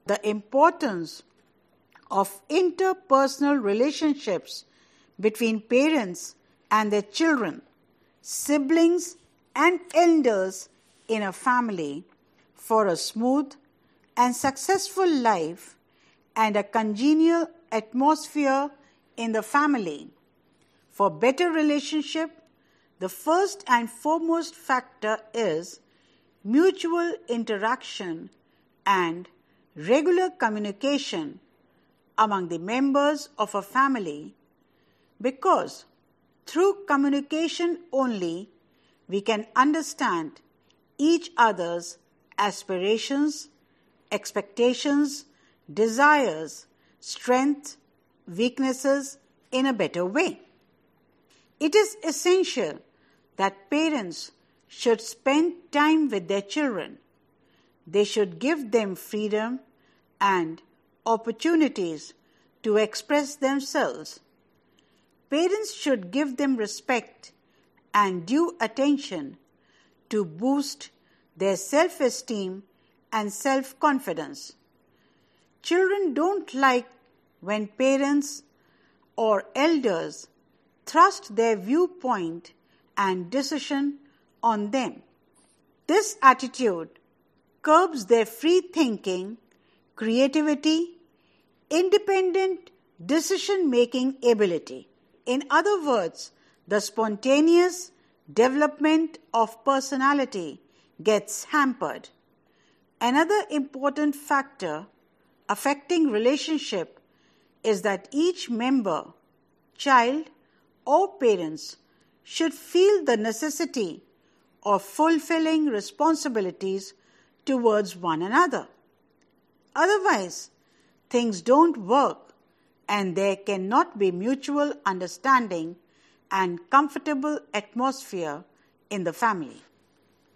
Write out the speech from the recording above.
the importance of interpersonal relationships between parents and their children, siblings and elders in a family for a smooth and successful life and a congenial atmosphere in the family. For better relationship, the first and foremost factor is mutual interaction and regular communication among the members of a family, because through communication only we can understand each other's aspirations, expectations, desires, strengths, weaknesses in a better way. It is essential that parents should spend time with their children. They should give them freedom and opportunities to express themselves. Parents should give them respect and due attention to boost their self-esteem and self-confidence. Children don't like when parents or elders thrust their viewpoint and decision on them. This attitude curbs their free thinking, creativity, independent decision-making ability. In other words, the spontaneous development of personality gets hampered. Another important factor affecting relationship is that each member, child or parents, should feel the necessity of fulfilling responsibilities towards one another. Otherwise, things don't work and there cannot be mutual understanding and comfortable atmosphere in the family.